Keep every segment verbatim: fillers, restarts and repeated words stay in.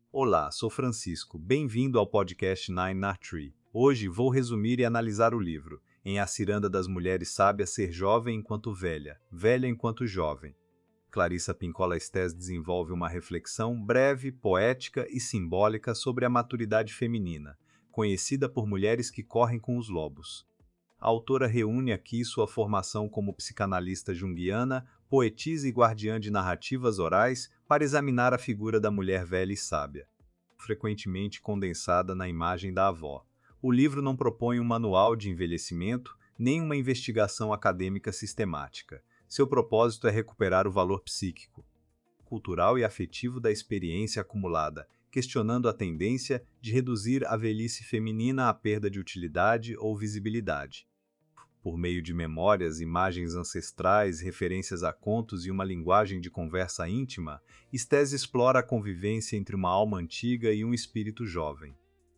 Olá, sou Francisco. Bem-vindo ao podcast Nine na Tree. Hoje vou resumir e analisar o livro Em A Ciranda das Mulheres Sábias Ser Jovem Enquanto Velha, Velha Enquanto Jovem. Clarissa Pinkola Estés desenvolve uma reflexão breve, poética e simbólica sobre a maturidade feminina, conhecida por mulheres que correm com os lobos. A autora reúne aqui sua formação como psicanalista junguiana, poetisa e guardiã de narrativas orais para examinar a figura da mulher velha e sábia, frequentemente condensada na imagem da avó. O livro não propõe um manual de envelhecimento, nem uma investigação acadêmica sistemática. Seu propósito é recuperar o valor psíquico, cultural e afetivo da experiência acumulada, questionando a tendência de reduzir a velhice feminina à perda de utilidade ou visibilidade. Por meio de memórias, imagens ancestrais, referências a contos e uma linguagem de conversa íntima, Estés explora a convivência entre uma alma antiga e um espírito jovem.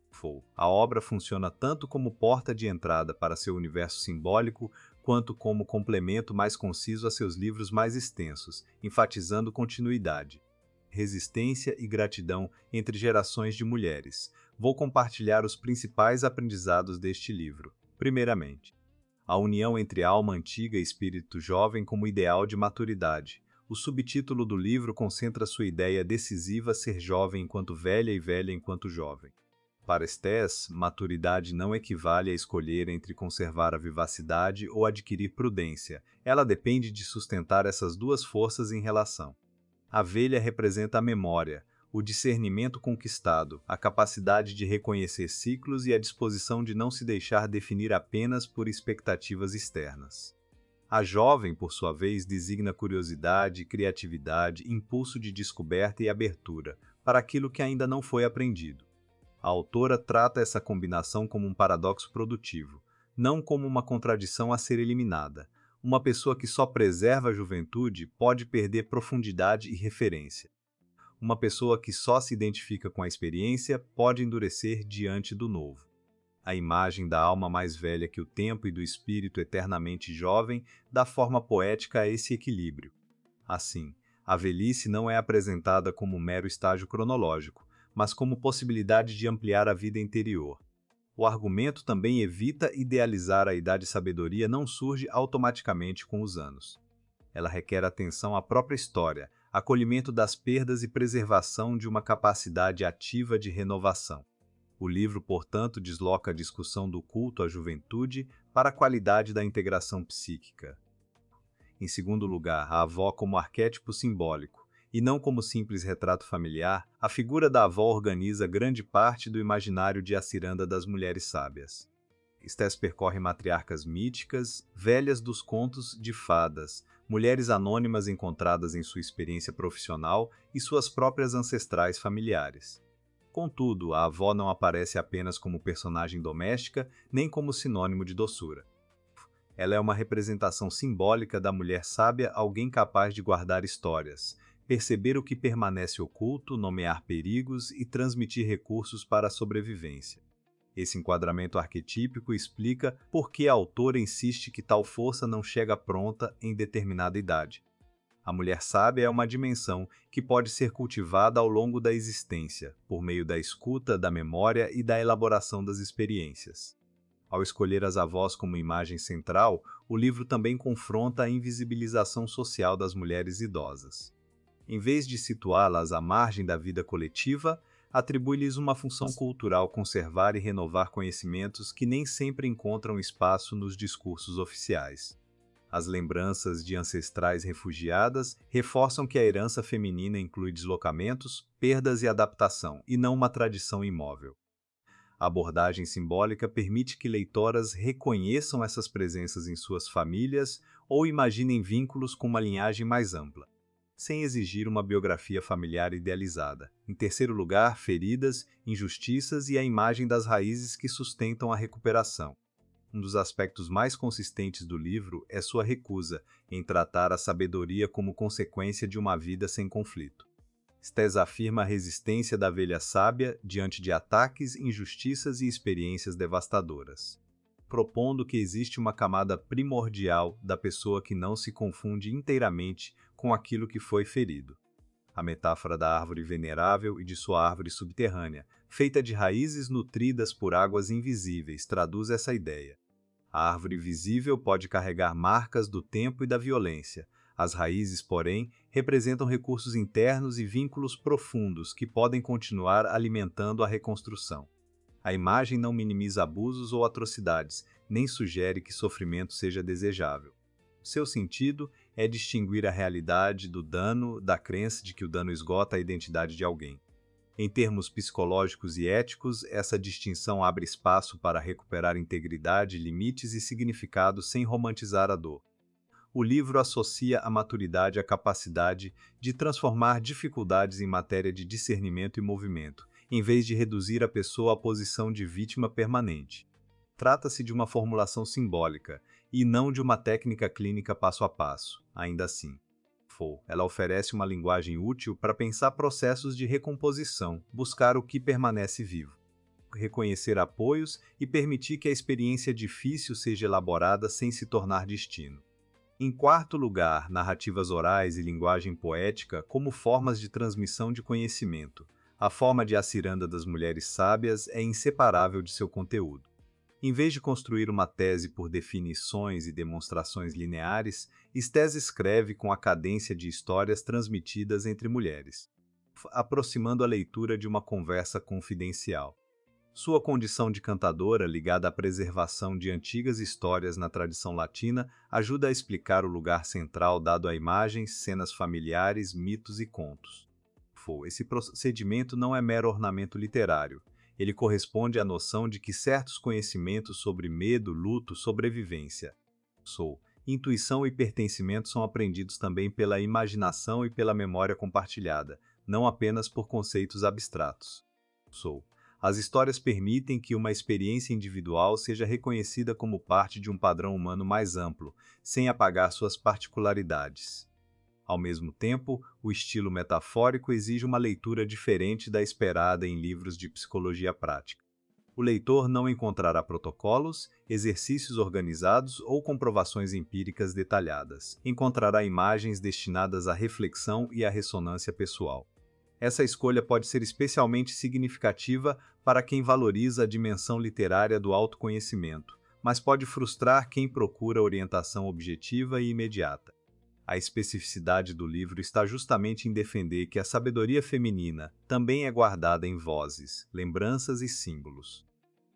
A obra funciona tanto como porta de entrada para seu universo simbólico, quanto como complemento mais conciso a seus livros mais extensos, enfatizando continuidade, resistência e gratidão entre gerações de mulheres. Vou compartilhar os principais aprendizados deste livro. Primeiramente, a união entre alma antiga e espírito jovem como ideal de maturidade. O subtítulo do livro concentra sua ideia decisiva ser jovem enquanto velha e velha enquanto jovem. Para Estés, maturidade não equivale a escolher entre conservar a vivacidade ou adquirir prudência. Ela depende de sustentar essas duas forças em relação. A velha representa a memória, o discernimento conquistado, a capacidade de reconhecer ciclos e a disposição de não se deixar definir apenas por expectativas externas. A jovem, por sua vez, designa curiosidade, criatividade, impulso de descoberta e abertura para aquilo que ainda não foi aprendido. A autora trata essa combinação como um paradoxo produtivo, não como uma contradição a ser eliminada. Uma pessoa que só preserva a juventude pode perder profundidade e referência. Uma pessoa que só se identifica com a experiência pode endurecer diante do novo. A imagem da alma mais velha que o tempo e do espírito eternamente jovem dá forma poética a esse equilíbrio. Assim, a velhice não é apresentada como um mero estágio cronológico, mas como possibilidade de ampliar a vida interior. O argumento também evita idealizar a idade-sabedoria não surge automaticamente com os anos. Ela requer atenção à própria história, acolhimento das perdas e preservação de uma capacidade ativa de renovação. O livro, portanto, desloca a discussão do culto à juventude para a qualidade da integração psíquica. Em segundo lugar, a avó como arquétipo simbólico, e não como simples retrato familiar, a figura da avó organiza grande parte do imaginário de A Ciranda das Mulheres Sábias. Estés percorre matriarcas míticas, velhas dos contos de fadas, mulheres anônimas encontradas em sua experiência profissional e suas próprias ancestrais familiares. Contudo, a avó não aparece apenas como personagem doméstica, nem como sinônimo de doçura. Ela é uma representação simbólica da mulher sábia, alguém capaz de guardar histórias, perceber o que permanece oculto, nomear perigos e transmitir recursos para a sobrevivência. Esse enquadramento arquetípico explica por que a autora insiste que tal força não chega pronta em determinada idade. A mulher sábia é uma dimensão que pode ser cultivada ao longo da existência, por meio da escuta, da memória e da elaboração das experiências. Ao escolher as avós como imagem central, o livro também confronta a invisibilização social das mulheres idosas. Em vez de situá-las à margem da vida coletiva, atribui-lhes uma função cultural conservar e renovar conhecimentos que nem sempre encontram espaço nos discursos oficiais. As lembranças de ancestrais refugiadas reforçam que a herança feminina inclui deslocamentos, perdas e adaptação, e não uma tradição imóvel. A abordagem simbólica permite que leitoras reconheçam essas presenças em suas famílias ou imaginem vínculos com uma linhagem mais ampla, sem exigir uma biografia familiar idealizada. Em terceiro lugar, feridas, injustiças e a imagem das raízes que sustentam a recuperação. Um dos aspectos mais consistentes do livro é sua recusa em tratar a sabedoria como consequência de uma vida sem conflito. Estés afirma a resistência da velha sábia diante de ataques, injustiças e experiências devastadoras, propondo que existe uma camada primordial da pessoa que não se confunde inteiramente com aquilo que foi ferido. A metáfora da árvore venerável e de sua árvore subterrânea, feita de raízes nutridas por águas invisíveis, traduz essa ideia. A árvore visível pode carregar marcas do tempo e da violência. As raízes, porém, representam recursos internos e vínculos profundos que podem continuar alimentando a reconstrução. A imagem não minimiza abusos ou atrocidades, nem sugere que sofrimento seja desejável. Seu sentido é distinguir a realidade do dano da crença de que o dano esgota a identidade de alguém. Em termos psicológicos e éticos, essa distinção abre espaço para recuperar integridade, limites e significado sem romantizar a dor. O livro associa a maturidade à capacidade de transformar dificuldades em matéria de discernimento e movimento, em vez de reduzir a pessoa à posição de vítima permanente. Trata-se de uma formulação simbólica, e não de uma técnica clínica passo a passo, ainda assim. Ela oferece uma linguagem útil para pensar processos de recomposição, buscar o que permanece vivo, reconhecer apoios e permitir que a experiência difícil seja elaborada sem se tornar destino. Em quarto lugar, narrativas orais e linguagem poética como formas de transmissão de conhecimento. A forma de A Ciranda das Mulheres Sábias é inseparável de seu conteúdo. Em vez de construir uma tese por definições e demonstrações lineares, Estés escreve com a cadência de histórias transmitidas entre mulheres, aproximando a leitura de uma conversa confidencial. Sua condição de cantadora, ligada à preservação de antigas histórias na tradição latina, ajuda a explicar o lugar central dado a imagens, cenas familiares, mitos e contos. Esse procedimento não é mero ornamento literário. Ele corresponde à noção de que certos conhecimentos sobre medo, luto, sobrevivência, sou, intuição e pertencimento são aprendidos também pela imaginação e pela memória compartilhada, não apenas por conceitos abstratos. Sou. As histórias permitem que uma experiência individual seja reconhecida como parte de um padrão humano mais amplo, sem apagar suas particularidades. Ao mesmo tempo, o estilo metafórico exige uma leitura diferente da esperada em livros de psicologia prática. O leitor não encontrará protocolos, exercícios organizados ou comprovações empíricas detalhadas. Encontrará imagens destinadas à reflexão e à ressonância pessoal. Essa escolha pode ser especialmente significativa para quem valoriza a dimensão literária do autoconhecimento, mas pode frustrar quem procura orientação objetiva e imediata. A especificidade do livro está justamente em defender que a sabedoria feminina também é guardada em vozes, lembranças e símbolos.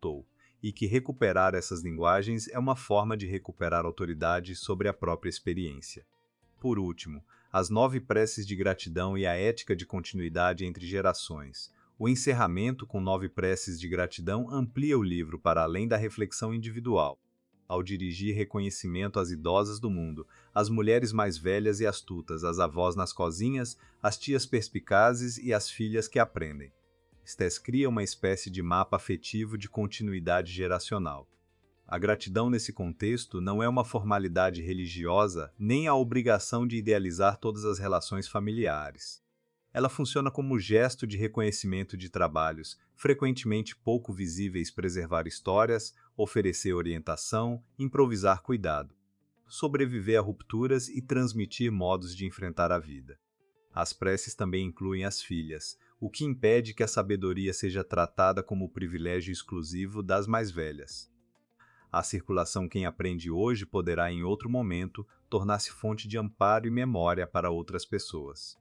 E que recuperar essas linguagens é uma forma de recuperar autoridade sobre a própria experiência. Por último, as nove preces de gratidão e a ética de continuidade entre gerações. O encerramento com nove preces de gratidão amplia o livro para além da reflexão individual. Ao dirigir reconhecimento às idosas do mundo, às mulheres mais velhas e astutas, às avós nas cozinhas, às tias perspicazes e às filhas que aprendem. Estés cria uma espécie de mapa afetivo de continuidade geracional. A gratidão nesse contexto não é uma formalidade religiosa nem a obrigação de idealizar todas as relações familiares. Ela funciona como gesto de reconhecimento de trabalhos, frequentemente pouco visíveis, preservar histórias, oferecer orientação, improvisar cuidado, sobreviver a rupturas e transmitir modos de enfrentar a vida. As preces também incluem as filhas, o que impede que a sabedoria seja tratada como privilégio exclusivo das mais velhas. A circulação quem aprende hoje poderá, em outro momento, tornar-se fonte de amparo e memória para outras pessoas.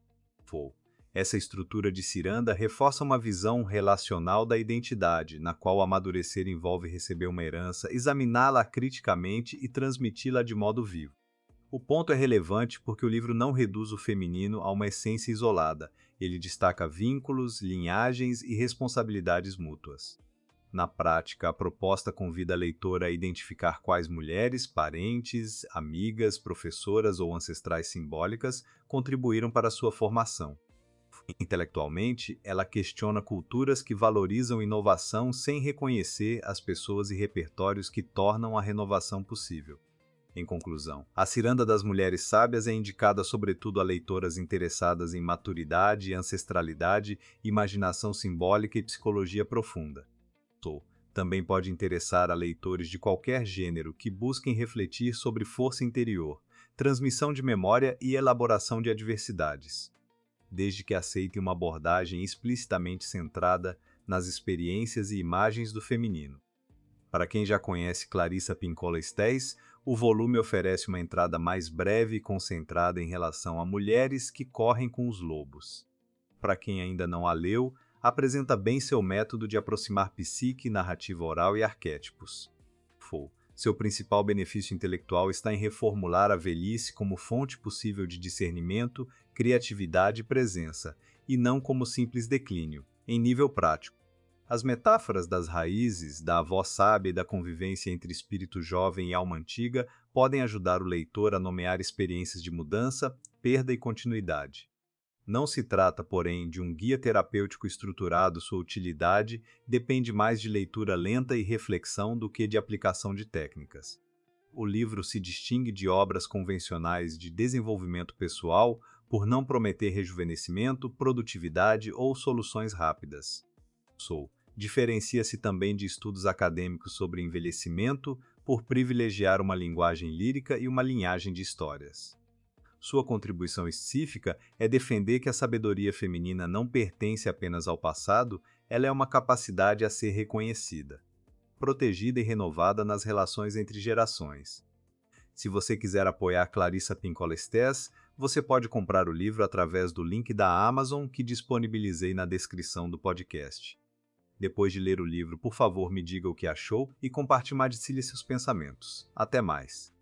Essa estrutura de ciranda reforça uma visão relacional da identidade, na qual amadurecer envolve receber uma herança, examiná-la criticamente e transmiti-la de modo vivo. O ponto é relevante porque o livro não reduz o feminino a uma essência isolada, ele destaca vínculos, linhagens e responsabilidades mútuas. Na prática, a proposta convida a leitora a identificar quais mulheres, parentes, amigas, professoras ou ancestrais simbólicas contribuíram para sua formação. Intelectualmente, ela questiona culturas que valorizam inovação sem reconhecer as pessoas e repertórios que tornam a renovação possível. Em conclusão, A Ciranda das Mulheres Sábias é indicada sobretudo a leitoras interessadas em maturidade, ancestralidade, imaginação simbólica e psicologia profunda. Também pode interessar a leitores de qualquer gênero que busquem refletir sobre força interior, transmissão de memória e elaboração de adversidades. desde que aceitem uma abordagem explicitamente centrada nas experiências e imagens do feminino. Para quem já conhece Clarissa Pinkola Estés, o volume oferece uma entrada mais breve e concentrada em relação a mulheres que correm com os lobos. Para quem ainda não a leu, apresenta bem seu método de aproximar psique, narrativa oral e arquétipos. Seu principal benefício intelectual está em reformular a velhice como fonte possível de discernimento, criatividade e presença, e não como simples declínio, em nível prático. As metáforas das raízes, da avó sábia e da convivência entre espírito jovem e alma antiga podem ajudar o leitor a nomear experiências de mudança, perda e continuidade. Não se trata, porém, de um guia terapêutico estruturado. Sua utilidade depende mais de leitura lenta e reflexão do que de aplicação de técnicas. O livro se distingue de obras convencionais de desenvolvimento pessoal por não prometer rejuvenescimento, produtividade ou soluções rápidas. Sou. Diferencia-se também de estudos acadêmicos sobre envelhecimento por privilegiar uma linguagem lírica e uma linhagem de histórias. Sua contribuição específica é defender que a sabedoria feminina não pertence apenas ao passado, ela é uma capacidade a ser reconhecida, protegida e renovada nas relações entre gerações. Se você quiser apoiar Clarissa Pinkola Estés, você pode comprar o livro através do link da Amazon que disponibilizei na descrição do podcast. Depois de ler o livro, por favor, me diga o que achou e compartilhe seus pensamentos. Até mais!